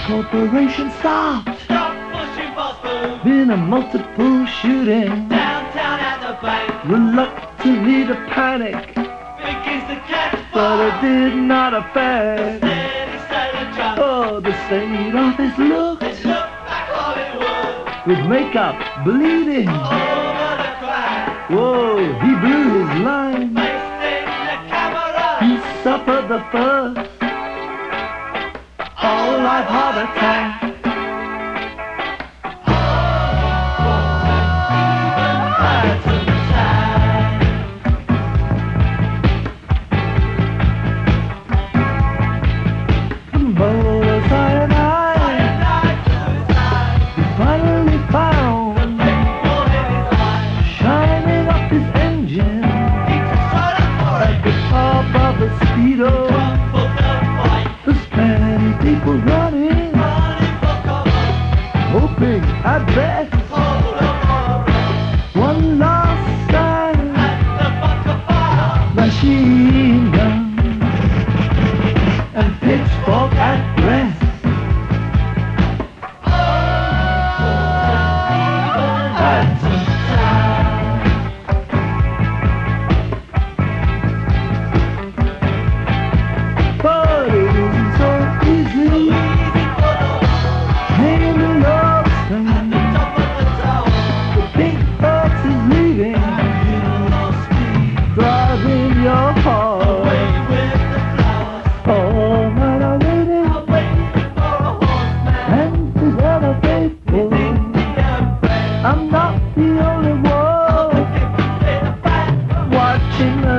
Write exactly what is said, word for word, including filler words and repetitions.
corporation stopped. Stop pushing fast food. Been a multiple shooting. Downtown at the bank. Reluctantly to panic, Begins to catch but fire. it did not affect. Steady state of traffic. Oh, the state office looked It looked like Hollywood. with makeup bleeding. Over the crack. Whoa, he blew his line. Facing the camera. He suffered the first whole life heart attack. Motor cyanide, he finally found, shining up his engine like the top of a speedo. There's plenty people running, hoping at best one last time, machine gun and pitchfork at rest. But it isn't so easy hanging the love string. The pink box is leaving, driving your heart. All night I waited, and is ever faithful. I'm not the only one watching